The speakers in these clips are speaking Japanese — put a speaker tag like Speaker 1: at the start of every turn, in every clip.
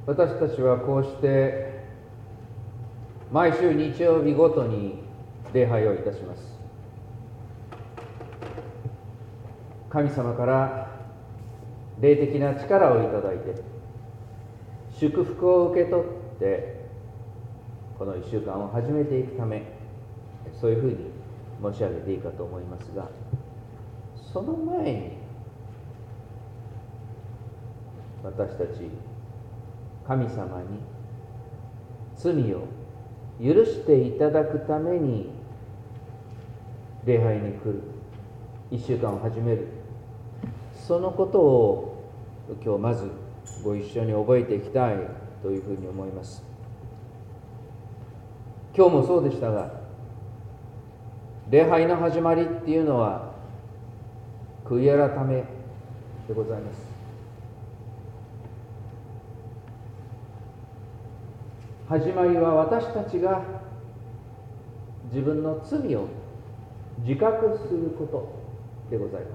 Speaker 1: 私たちはこうして毎週日曜日ごとに礼拝をいたします。神様から霊的な力をいただいて祝福を受け取ってこの1週間を始めていくため、そういうふうに申し上げていいかと思いますが、その前に私たち神様に罪を許していただくために礼拝に来る、1週間を始める、そのことを今日まずご一緒に覚えていきたいというふうに思います。今日もそうでしたが、礼拝の始まりっていうのは悔い改めでございます。始まりは私たちが自分の罪を自覚することでございます。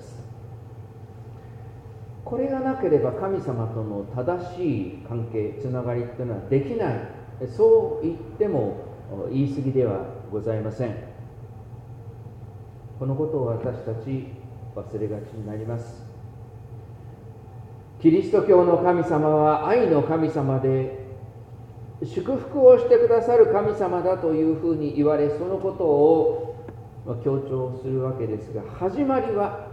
Speaker 1: これがなければ神様との正しい関係、つながりというのはできない、そう言っても言い過ぎではございません。このことを私たち忘れがちになります。キリスト教の神様は愛の神様で、祝福をしてくださる神様だというふうに言われ、そのことを強調するわけですが、始まりは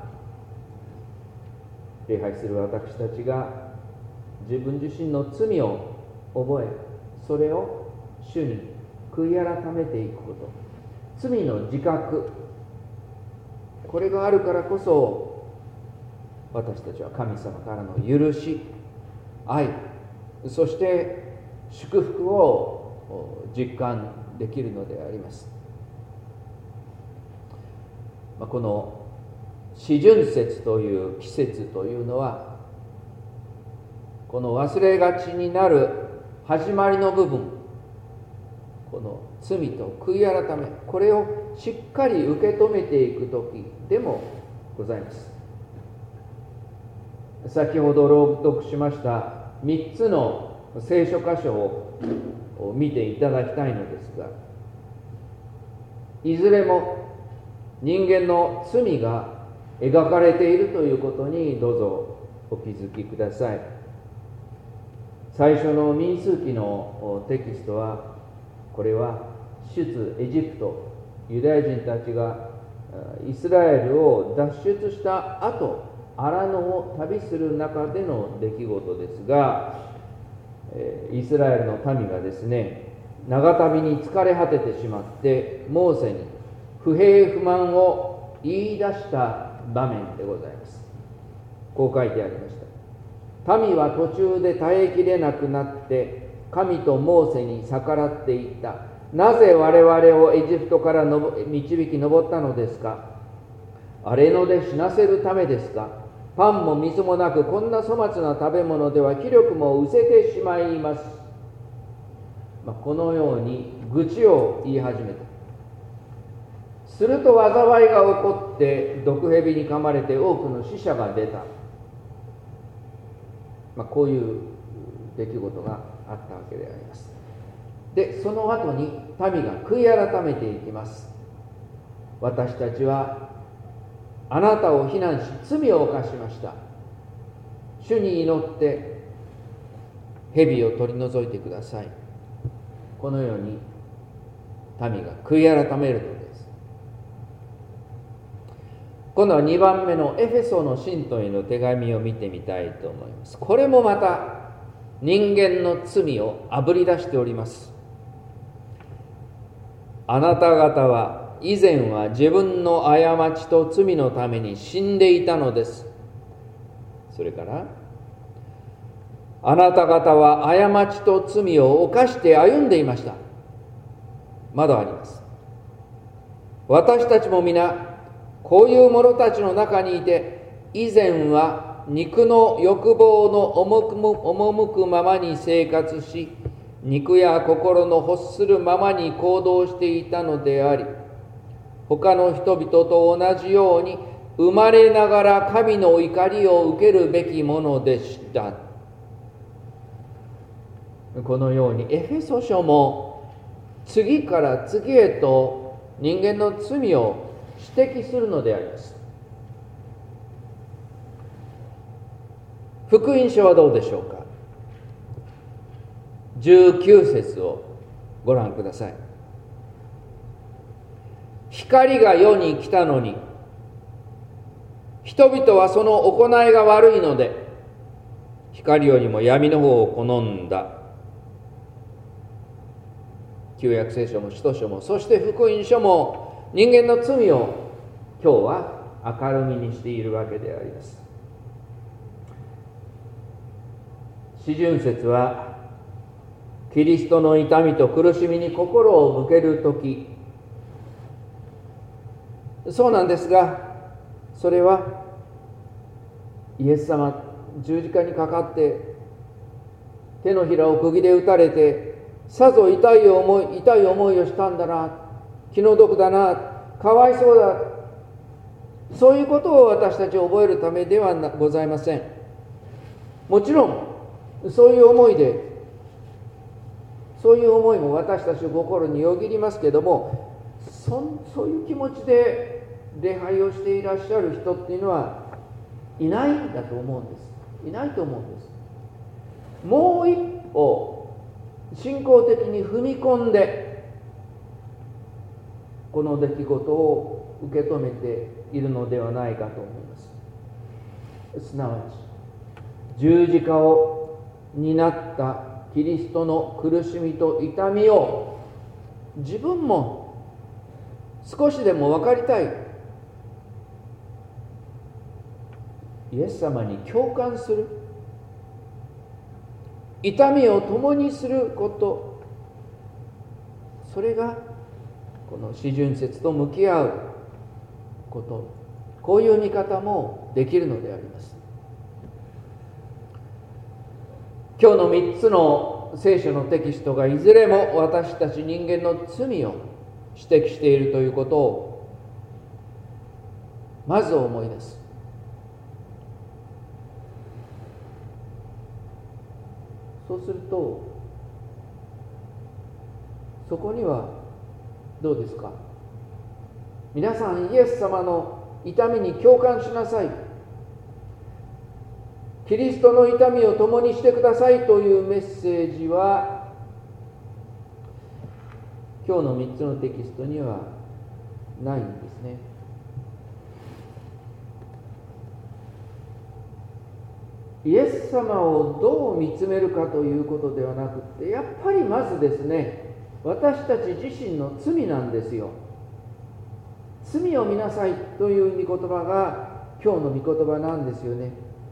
Speaker 1: 礼拝する私たちが自分自身の罪を覚え、それを主に悔い改めていくこと、罪の自覚、これがあるからこそ私たちは神様からの許し、愛、そして祝福を実感できるのであります。この四旬節という季節というのは、この忘れがちになる始まりの部分、この罪と悔い改め、これをしっかり受け止めていく時でもございます。先ほど朗読しました3つの聖書箇所を見ていただきたいのですが、いずれも人間の罪が描かれているということにどうぞお気づきください。最初の民数記のテキストは、これは出エジプト、ユダヤ人たちがイスラエルを脱出した後、荒野を旅する中での出来事ですが、イスラエルの民がですね、長旅に疲れ果ててしまってモーセに不平不満を言い出した場面でございます。こう書いてありました。民は途中で耐えきれなくなって神とモーセに逆らっていった。なぜ我々をエジプトから導き上ったのですか。荒れ野で死なせるためですか。パンも水もなく、こんな粗末な食べ物では気力も失せてしまいます。このように愚痴を言い始めた。すると災いが起こって毒蛇に噛まれて多くの死者が出た。こういう出来事があったわけであります。で、その後に民が悔い改めていきます。私たちはあなたを非難し罪を犯しました。主に祈って蛇を取り除いてください。このように民が悔い改めるのです。今度は2番目のエフェソの信徒への手紙を見てみたいと思います。これもまた人間の罪をあぶり出しております。あなた方は以前は自分の過ちと罪のために死んでいたのです。それからあなた方は過ちと罪を犯して歩んでいました。まだあります。私たちも皆こういう者たちの中にいて、以前は肉の欲望の赴くままに生活し、肉や心の欲するままに行動していたのであり、他の人々と同じように生まれながら神の怒りを受けるべきものでした。 このようにエフェソ書も次から次へと人間の罪を指摘するのであります。福音書はどうでしょうか。19節をご覧ください。光が世に来たのに、人々はその行いが悪いので、光よりも闇の方を好んだ。旧約聖書も使徒書も、そして福音書も人間の罪を今日は明るみにしているわけであります。四旬節はキリストの痛みと苦しみに心を向けるとき、そうなんですが、それはイエス様十字架にかかって手のひらを釘で打たれて、さぞ痛い思いをしたんだな、気の毒だな、かわいそうだ、そういうことを私たち覚えるためではございません。もちろんそういう思いも私たちの心によぎりますけども、そういう気持ちで礼拝をしていらっしゃる人っていうのはいないんだと思うんです。いないと思うんです。もう一歩信仰的に踏み込んでこの出来事を受け止めているのではないかと思います。すなわち十字架を担ったキリストの苦しみと痛みを自分も少しでも分かりたい、イエス様に共感する、痛みを共にすること、それがこの四旬節と向き合うこと、こういう見方もできるのであります。今日の3つの聖書のテキストがいずれも私たち人間の罪を指摘しているということをまず思い出す。そうするとそこにはどうですか、皆さんイエス様の痛みに共感しなさい、キリストの痛みを共にしてくださいというメッセージは今日の3つのテキストにはないんですね。イエス様をどう見つめるかということではなくて、やっぱりまずですね、私たち自身の罪なんですよ。罪を見なさいという御言葉が今日の御言葉なんですよね。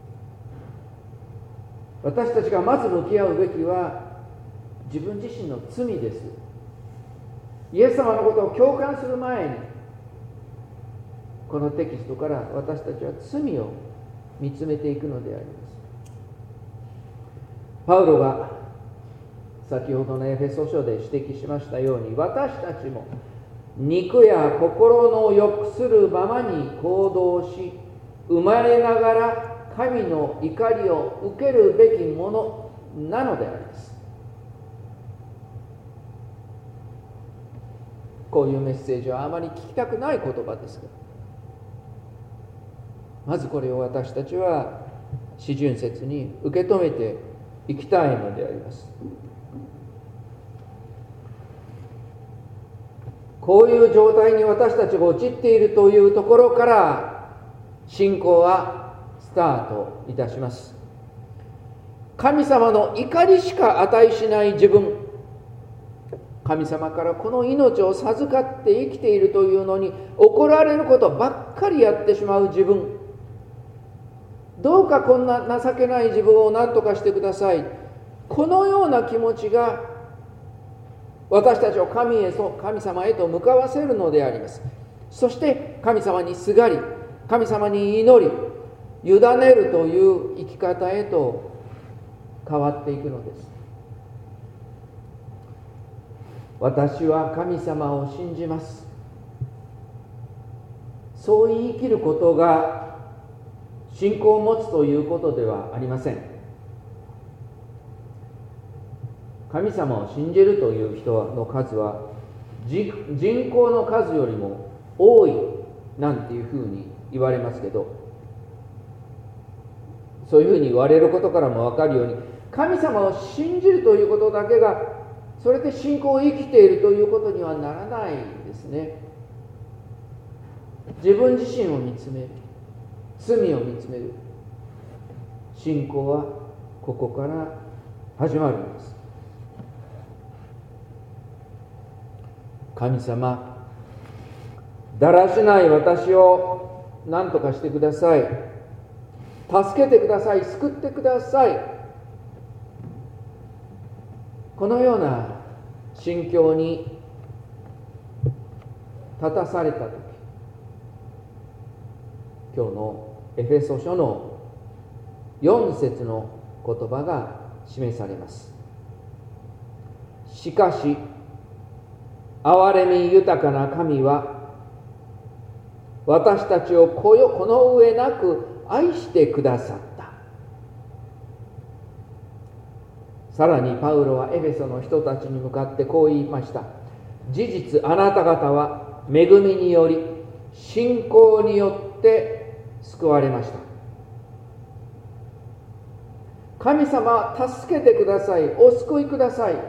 Speaker 1: 私たちがまず向き合うべきは自分自身の罪です。イエス様のことを共感する前に、このテキストから私たちは罪を見つめていくのであります。パウロが先ほどのエフェソ書で指摘しましたように、私たちも肉や心の欲するままに行動し、生まれながら神の怒りを受けるべきものなのであります。こういうメッセージはあまり聞きたくない言葉ですが、まずこれを私たちは四旬節に受け止めていきたいのであります。こういう状態に私たちが陥っているというところから信仰はスタートいたします。神様の怒りしか値しない自分、神様からこの命を授かって生きているというのに怒られることばっかりやってしまう自分、どうかこんな情けない自分を何とかしてください、このような気持ちが私たちを神様へと向かわせるのであります。そして神様にすがり、神様に祈り、委ねるという生き方へと変わっていくのです。私は神様を信じます、そう言い切ることが信仰を持つということではありません。 神様を信じるという人の数は人口の数よりも多いなんていうふうに言われますけど、そういうふうに言われることからも分かるように、神様を信じるということだけがそれで信仰を生きているということにはならないんですね。自分自身を見つめる、罪を見つめる、信仰はここから始まるんです。神様、だらしない私を何とかしてください、助けてください、救ってください。このような心境に立たされたとき、今日のエフェソ書の4節の言葉が示されます。しかし憐れみ豊かな神は私たちをこの上なく愛してくださった。さらにパウロはエフェソの人たちに向かってこう言いました。事実あなた方は恵みにより信仰によって救われました。神様、助けてください、お救いください。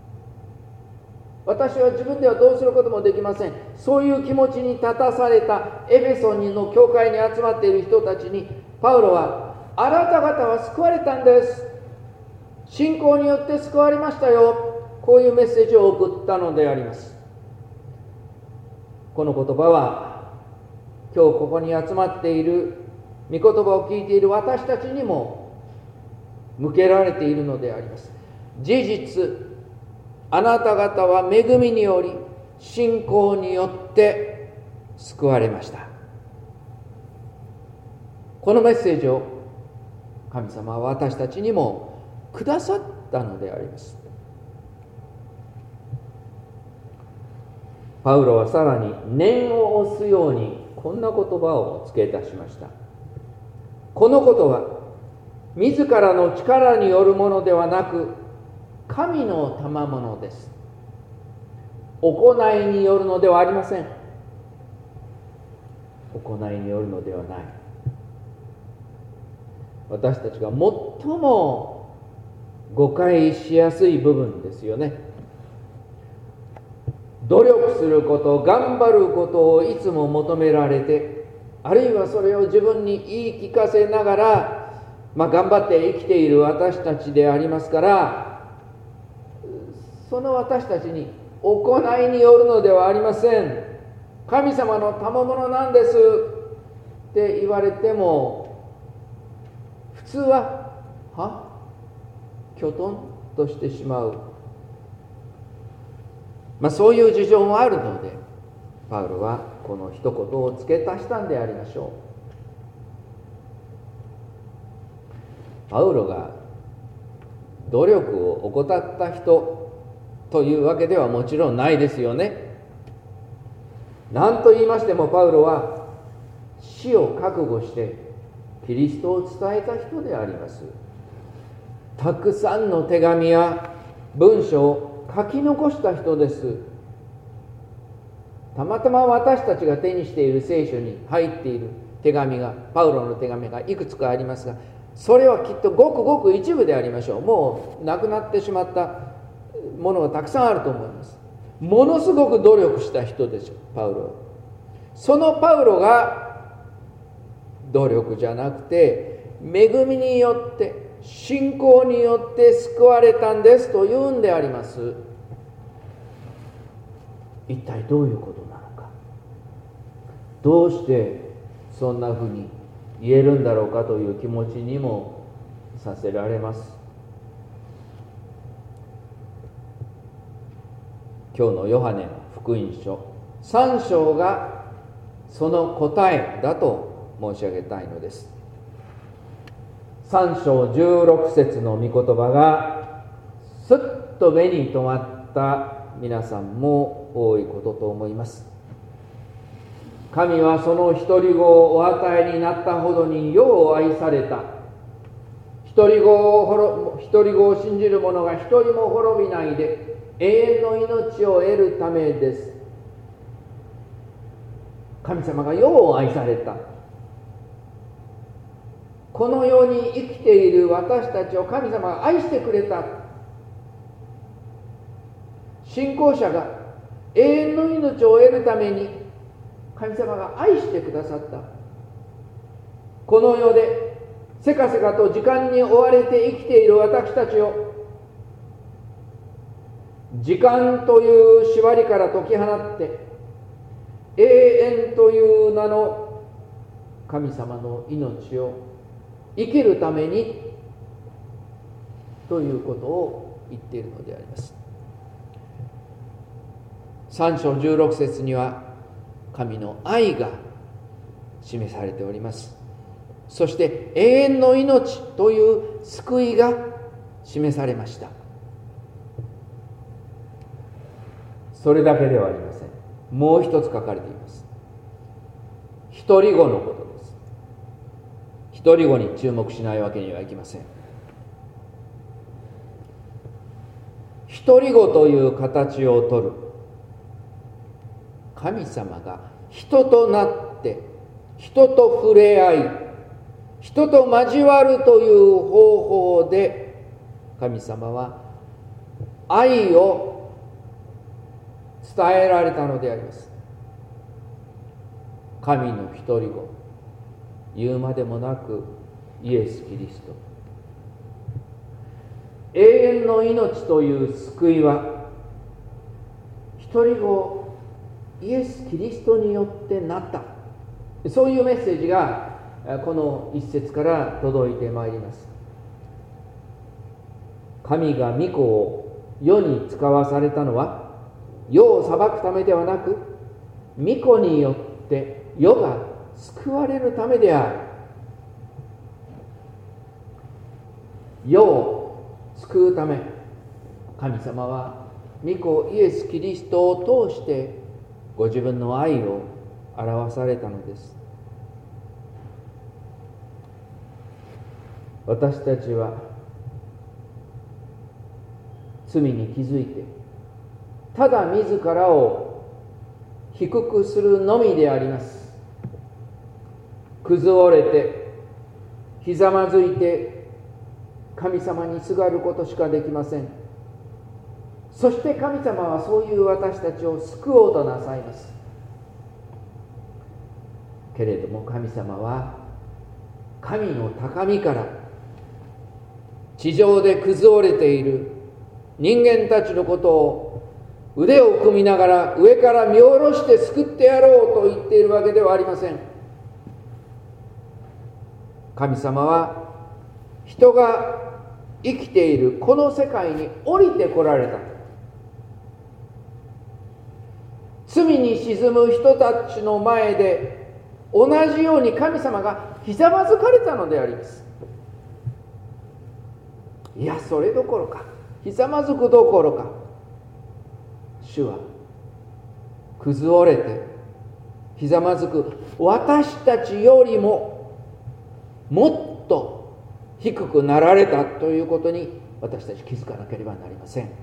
Speaker 1: 私は自分ではどうすることもできません。そういう気持ちに立たされたエフェソの教会に集まっている人たちにパウロは、あなた方は救われたんです、信仰によって救われましたよ、こういうメッセージを送ったのであります。この言葉は今日ここに集まっている、御言葉を聞いている私たちにも向けられているのであります。事実あなた方は恵みにより信仰によって救われました。このメッセージを神様は私たちにもくださったのであります。パウロはさらに念を押すようにこんな言葉を付け足しました。このことは自らの力によるものではなく神の賜物です。行いによるのではありません。行いによるのではない。私たちが最も誤解しやすい部分ですよね。努力すること、頑張ることをいつも求められて、あるいはそれを自分に言い聞かせながら、頑張って生きている私たちでありますから、その私たちに行いによるのではありません。神様の賜物なんですって言われても、普通はきょとんとしてしまう、そういう事情もあるので、パウロはこの一言を付け足したんでありましょう。パウロが努力を怠った人というわけではもちろんないですよね。何と言いましてもパウロは死を覚悟してキリストを伝えた人であります。たくさんの手紙や文書を書き残した人です。たまたま私たちが手にしている聖書に入っている手紙が、パウロの手紙がいくつかありますが、それはきっとごくごく一部でありましょう。もうなくなってしまったものがたくさんあると思います。ものすごく努力した人ですよ、パウロ。そのパウロが努力じゃなくて恵みによって信仰によって救われたんですというんであります。一体どういうことなのか、どうしてそんなふうに言えるんだろうかという気持ちにもさせられます。今日のヨハネの福音書3章がその答えだと申し上げたいのです。3章16節の御言葉がすっと目に留まった皆さんも多いことと思います。神はその一人子をお与えになったほどによう愛された。一独り子を信じる者が一人も滅びないで永遠の命を得るためです。神様が世を愛された。この世に生きている私たちを神様が愛してくれた。信仰者が永遠の命を得るために神様が愛してくださった。この世でせかせかと時間に追われて生きている私たちを時間という縛りから解き放って永遠という名の神様の命を生きるためにということを言っているのであります。3章16節には神の愛が示されております。そして永遠の命という救いが示されました。それだけではありません。もう一つ書かれています。独り子のことです。独り子に注目しないわけにはいきません。独り子という形をとる神様が人となって人と触れ合い人と交わるという方法で神様は愛を伝えられたのであります。神の独り子、言うまでもなくイエス・キリスト。永遠の命という救いは独り子イエス・キリストによってなった。そういうメッセージがこの一節から届いてまいります。神が御子を世に使わされたのは世を裁くためではなく御子によって世が救われるためである。世を救うため神様は御子イエス・キリストを通してご自分の愛を表されたのです。私たちは罪に気づいてただ自らを低くするのみであります。崩れてひざまずいて神様にすがることしかできません。そして神様はそういう私たちを救おうとなさいます。けれども神様は神の高みから地上で崩れている人間たちのことを腕を組みながら上から見下ろして救ってやろうと言っているわけではありません。神様は人が生きているこの世界に降りてこられた。罪に沈む人たちの前で同じように神様がひざまずかれたのであります。いや、それどころか、ひざまずくどころか、主は崩れてひざまずく私たちよりももっと低くなられたということに私たち気づかなければなりません。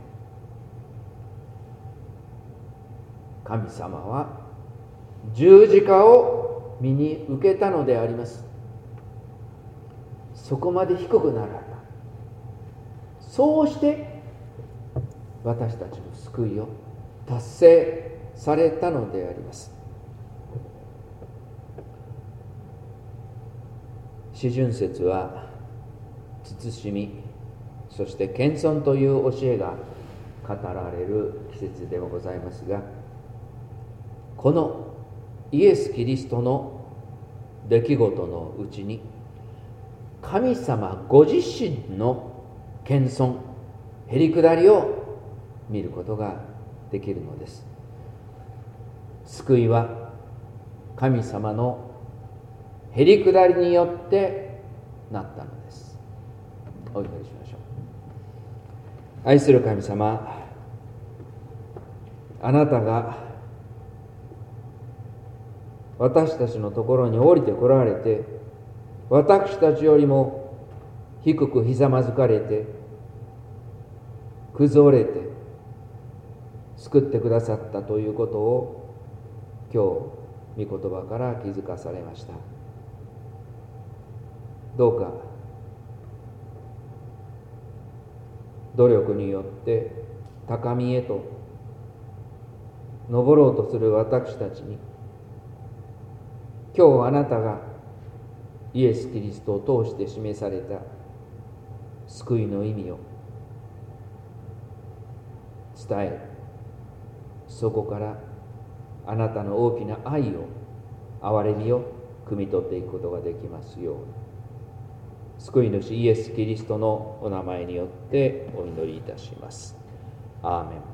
Speaker 1: 神様は十字架を身に受けたのであります。そこまで低くなられた。そうして私たちの救いを達成されたのであります。四旬節は慎み、そして謙遜という教えが語られる季節でもございますが、このイエス・キリストの出来事のうちに神様ご自身の謙遜、へりくだりを見ることができるのです。救いは神様のへりくだりによってなったのです。お祈りしましょう。愛する神様、あなたが私たちのところに降りてこられて、私たちよりも低くひざまずかれて崩れて救ってくださったということを今日御言葉から気づかされました。どうか努力によって高みへと登ろうとする私たちに、今日あなたがイエス・キリストを通して示された救いの意味を伝え、そこからあなたの大きな愛を、憐れみを汲み取っていくことができますように、救い主イエス・キリストのお名前によってお祈りいたします。アーメン。